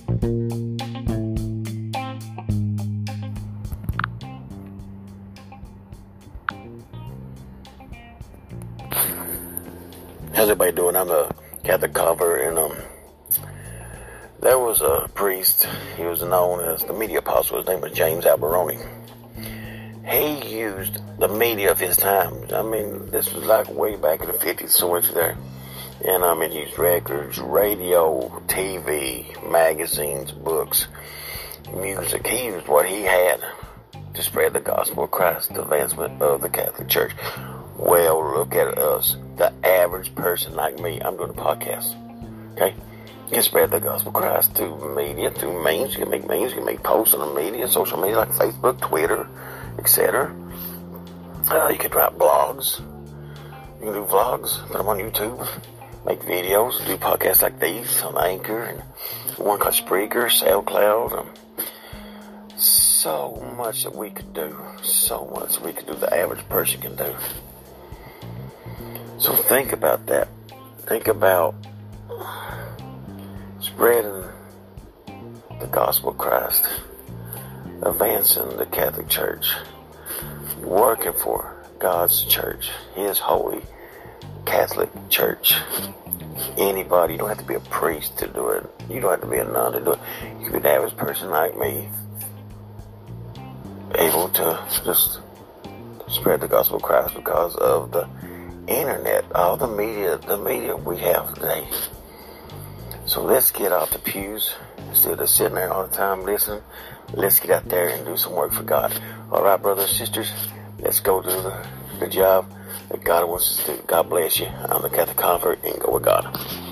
How's everybody doing? I'm the Catholic Convert, and there was a priest. He was known as the media apostle. His name was James Alberoni. He used the media of his time. I mean, this was like way back in the 50s, so much there. And he used records, radio, TV, magazines, books, music. He used what he had to spread the gospel of Christ, the advancement of the Catholic Church. Well, look at us, the average person like me. I'm doing a podcast, okay? You can spread the gospel of Christ through media, through memes. You can make memes, you can make posts on the media, social media like Facebook, Twitter, etc. You can write blogs. You can do vlogs, put them on YouTube, make videos, do podcasts like these on Anchor, and one called Spreaker, SoundCloud. So much that we could do. So much that we could do the average person can do. So think about that. Think about spreading the gospel of Christ, advancing the Catholic Church, working for God's church, His holy Catholic Church. Anybody, you don't have to be a priest to do it. You don't have to be a nun to do it. You can be an average person like me, able to just spread the gospel of Christ because of the internet, all the media we have today. So let's get off the pews instead of sitting there all the time listening. Let's get out there and do some work for God. All right, brothers and sisters, let's go do the job that God wants us to do. God bless you. I'm the Catholic Convert, and go with God.